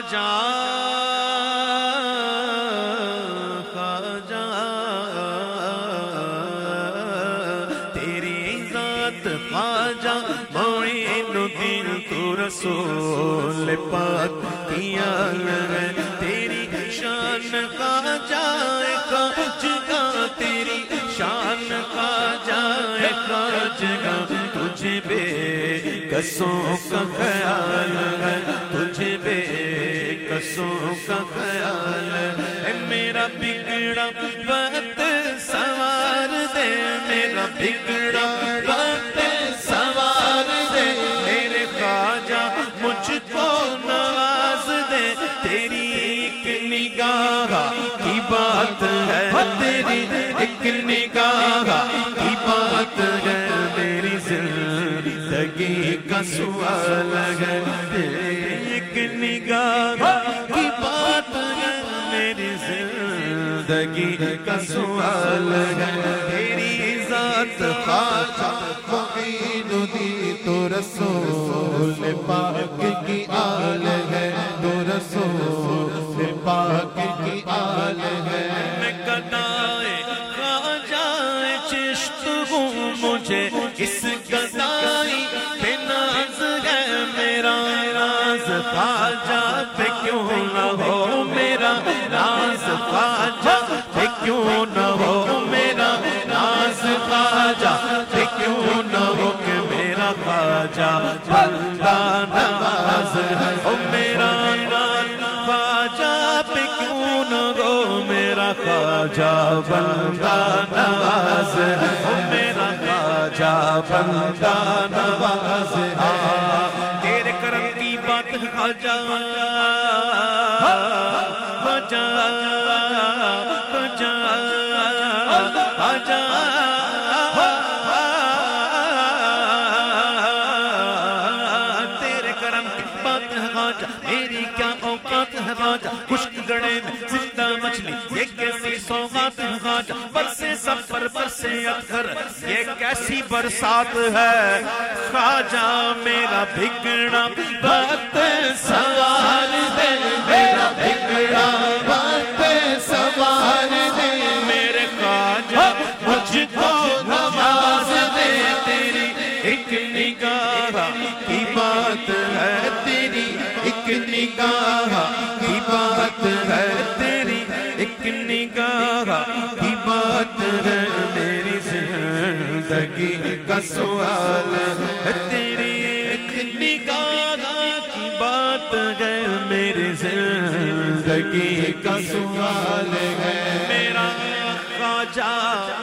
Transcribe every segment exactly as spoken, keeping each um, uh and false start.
خواجہ خواجہ تیری ذات خواجہ معین الدین تو رسول پاک کی آل ہے تیری شان خواجہ خواجہ تیری شان خواجہ خواجہ تجھے بے کسوں کا خیال ہے تجھے بے کسوں کا خیال ہے میرا بگڑا وقت سوار دے میرا بگڑا وقت سوار دے میرے خواجہ مجھ کو نواز دے تیری ایک نگاہ کی بات ہے تیری ایک نگاہ کی بات ہے میری زندگی کا سوال ہے ایک نگاہ کی بات ہے میری زندگی کا سوال ہے تیری ذات خواجہ معین الدین تو رسول پاک کی آل ہے تو رسول پاک کی آل ہے میں گدائے خواجہ چشت ہوں مجھے اس گدائی پہ ناز ہے میرا ناز خواجہ پہ کیوں نہ ہو میرا ناز خواجہ پہ کیوں نہ ہو میرا ناز خواجہ پہ کیوں نہ ہو کہ میرا خواجہ بندہ نواز ہے او میرا ناز خواجہ پہ کیوں نہ ہو میرا خواجہ بندہ نواز ہے او میرا خواجہ بندہ نواز ہے تیرے کرم کی بات خواجہ خواجہ خواجہ خواجہ تیرے کرم کی بات خواجہ میری کیا اوقات ہے خواجہ خشک گڑے میں زندہ مچھلی یہ کیسی سوغات ہے خواجہ برسے سفر برسے اتھر یہ کیسی برسات ہے خواجہ میرا بگڑا وقت سوار دے میرا بگڑا وقت سوار دے میرے خواجہ مجھ کو نواز دے تیری ایک نگاہ کی بات ہے تیری ایک نگاہ کی بات ہے تیری ایک نگاہ کی بات ہے میری زندگی کا سوال ہے تیری ایک نگاہ کی بات ہے میری زندگی کا سوال ہے میرا خواجہ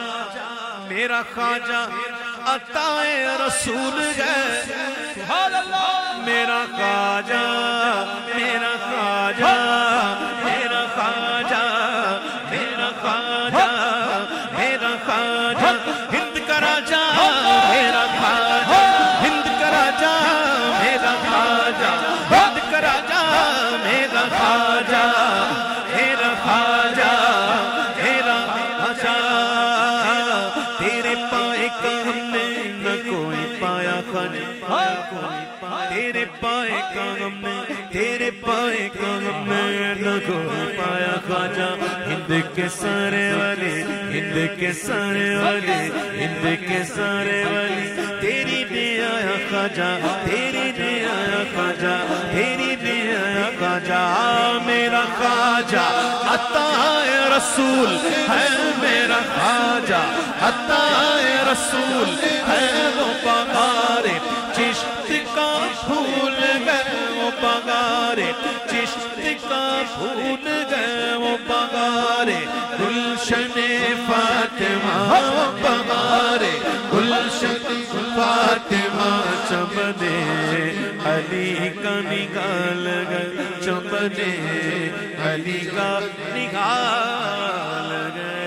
میرا خواجہ عطائے رسول ہے سبحان اللہ میرا خواجہ میرا خواجہ میرا خواجہ میرا خواجہ میرا خواجہ ہند کا راجہ میرا خواجہ ہند کا راجہ میرا خواجہ ہند کا راجہ میرا خواجہ میرا خواجہ میرا خواجہ تیرے پائے کا ہم نے نہ کوئی پایا خواجہ تیرے پائے کا ہم نے تیرے پائے کا ہم نے نہ کوئی پایا خواجہ ہند کے سارے والے ہند کے سارے والے ہند کے سارے والے تیری نے آیا خواجہ تیری نے آیا خواجہ تیری نے آیا خواجہ میرا خواجہ عطائے رسول ہے میرا خواجہ عطائے رسول ہے وہ بہارے چشت کا پھول گئے وہ بہارے چشت کا پھول گئے وہ بہارے گلشن فاطمہ وہ بہارے گلشن فاطمہ چمنے علی کا نگال گئے چمنے علی کا نگال گئے